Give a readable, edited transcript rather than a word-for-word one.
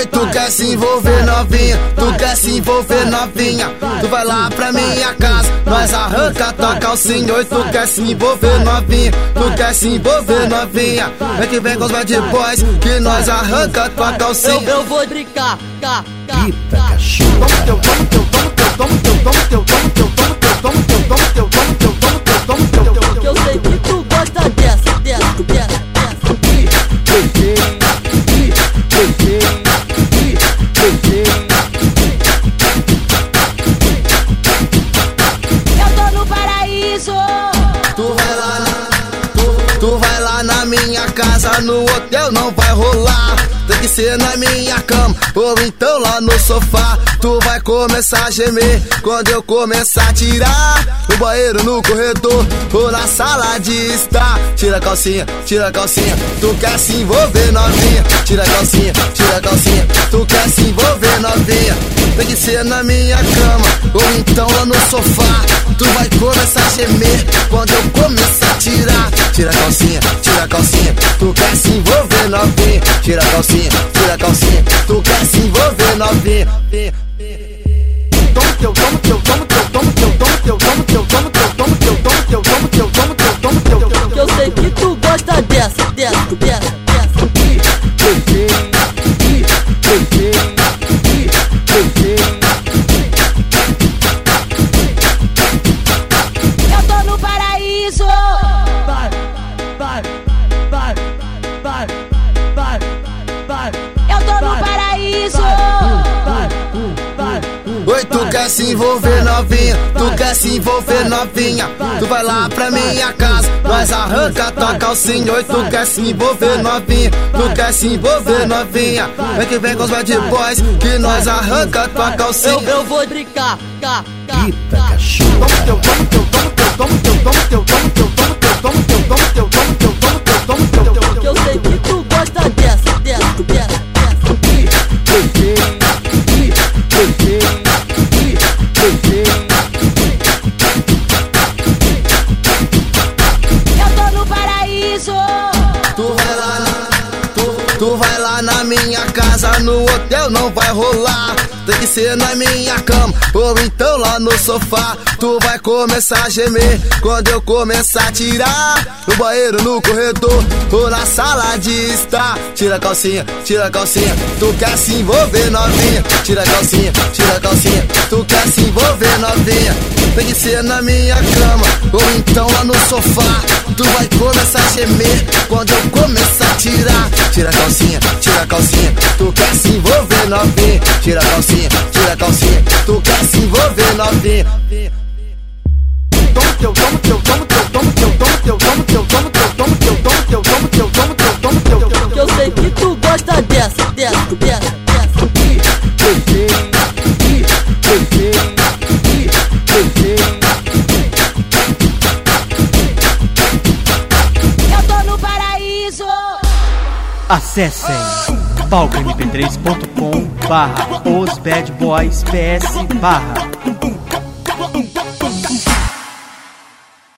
Oi, tu quer se envolver novinha, tu quer se envolver novinha. Tu vai lá pra minha casa, nós arranca tua calcinha. Oi, tu quer se envolver novinha, tu quer se envolver novinha. Vem que vem com os bad boys, que nós arranca tua calcinha. Eu vou brincar, Eita, cachorro. que eu sei que tu gosta dessa. Eu tô no paraíso. Tu vai lá na minha casa, no hotel não vai rolar. Tem que ser na minha cama, ou então lá no sofá. Tu vai começar a gemer quando eu começar a tirar. No banheiro, no corredor, ou na sala de estar. Tira a calcinha, tu quer se envolver novinha. Tira a calcinha, tu quer se envolver novinha. Tem que ser na minha cama, ou então lá no sofá. Tu vai começar a gemer quando eu começar a tirar. Tira a calcinha, tu quer se envolver novinha. Tira a calcinha, tu quer se envolver novinha. Que eu sei que tu gosta dessa. Eu tô no paraíso. Eu tô no paraíso. Oi, tu quer se envolver novinha, tu quer se envolver novinha. Tu vai lá pra minha casa, nós arranca tua calcinha. Oi, tu quer se envolver novinha, tu quer se envolver novinha. Vem que vem com os bad boys, que nós arranca tua calcinha. Eu vou brincar, Eita, cachorro. que eu sei que tu gosta dessa. Eu tô no paraíso. Tu vai lá na minha casa, no hotel não vai rolar. Tem que ser na minha cama, ou então lá no sofá. Tu vai começar a gemer quando eu começar a tirar. No banheiro, no corredor, ou na sala de estar. Tira a calcinha, tu quer se envolver novinha. Tira a calcinha, tu quer se envolver novinha. Tem que ser na minha cama, ou então lá no sofá. Tu vai começar a gemer quando eu começar a tirar. Tira a calcinha, tu quer se envolver novinha. Tira a calcinha, tu quer se envolver novinha. Que eu sei que tu gosta dessa. Eu tô no paraíso. Acessem palcomp3.com/osbadboysps/